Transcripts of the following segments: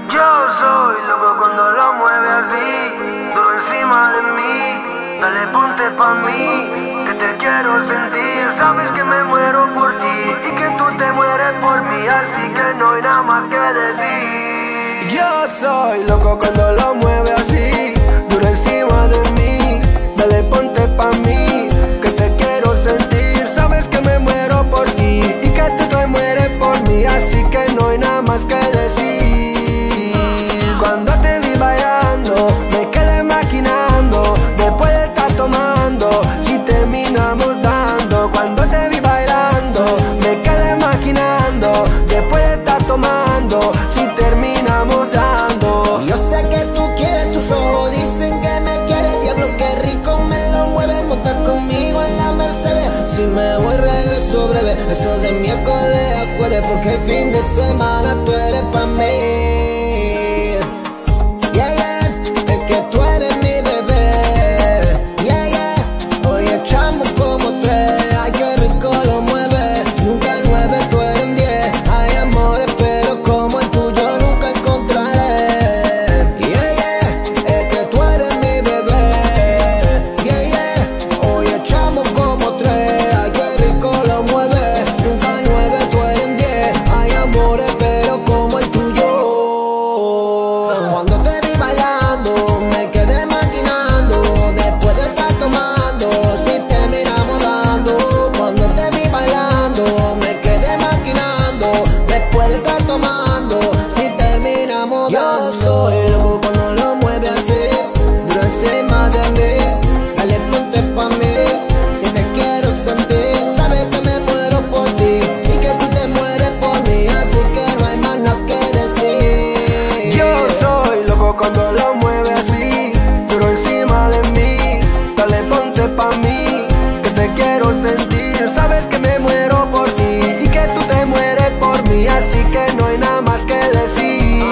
Yo soy loco cuando lo mueve así, duro encima de mí. Dale, ponte pa' mí, que te quiero sentir. Sabes que me muero por ti y que tú te mueres por mí, así que no hay nada más que decir. Yo soy loco cuando lo mueve así, duro encima de mí. Dale, ponte pa' mí, que te quiero sentir. Sabes que me muero por ti y que tú te mueres por mí, así que no hay nada más que decir. Cuando te vi bailando, me quedé maquinando, después de estar tomando, si terminamos dando. Cuando te vi bailando, me quedé maquinando, después de estar tomando, si terminamos dando. Yo sé que tú quieres, tus ojos dicen que me quieres. Diablo, qué rico me lo mueves, montar conmigo en la Mercedes. Si me voy regreso breve, eso de miércoles a jueves, porque el fin de semana tú eres pa' mí. Yeah, yeah, es que tú eres mi bebé. Yeah, yeah, hoy echamos como tres. Ay, qué rico lo mueve, nunca 9, tú eres un 10. Hay amores, pero como el tuyo nunca encontraré. Yeah, yeah, es que tú eres mi bebé. Yeah, yeah, hoy echamos como tres. Ay, qué rico lo mueve, nunca 9, tú eres un 10. Hay amores, pero como el tuyo. Cuando te vi bailando, me quedé maquinando, después de estar tomando, si terminamos dando. Cuando te vi bailando, me quedé maquinando, después de estar tomando, si terminamos dando. Yo soy loco cuando lo mueve así, duro encima de mí. Dale, ponte pa' mí, que te quiero sentir. Sabes que me muero por ti y que tú te mueres por mí, así que no hay más nada que decir. Yo soy loco cuando lo mueve así, duro encima de mí. Dale, ponte pa' mí, que te quiero sentir. Sabes que me muero por ti y que tú te mueres por mí, así que no hay nada más que decir.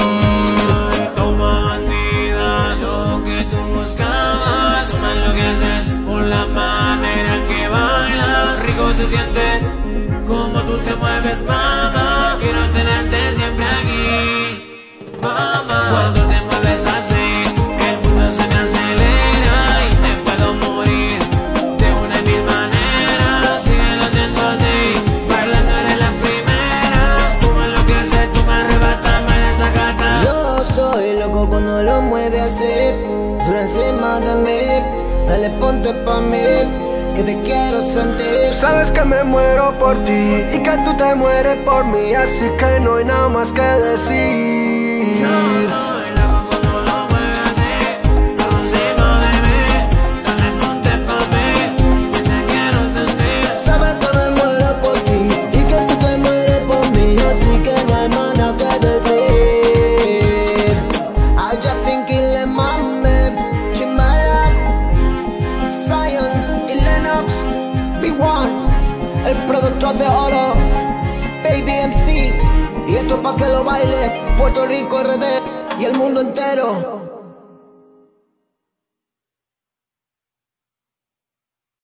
Toma, bandida, lo que tú buscabas. Me enloqueces por la manera que bailas. Rico se siente como tú te mueves, mamá. Quiero tenerte siempre aquí, mamá. Cuando te mueves así, el mundo se me acelera y me puedo morir de una y mil maneras. Síguelo haciendo así, bailando eres la primera. Tú me enloqueces, tú me arrebatas, me desacatas. Yo soy loco cuando lo mueve así, duro encima de mí. Dale, ponte pa' mí, que te quiero sentir. Sabes que me muero por ti y que tú te mueres por mí, así que no hay nada más que decir. Yo soy loco cuando lo mueve así, por encima de mí. Dale, ponte pa' mí, que te quiero sentir. Sabes que me muero por ti y que tú te mueres por mí, así que no hay más nada que decir. I just think le mame, Chimbala, Zion y Lennox, B1, el productor de oro, Baby MC. Y esto pa' que lo baile Puerto Rico, RD y el mundo entero.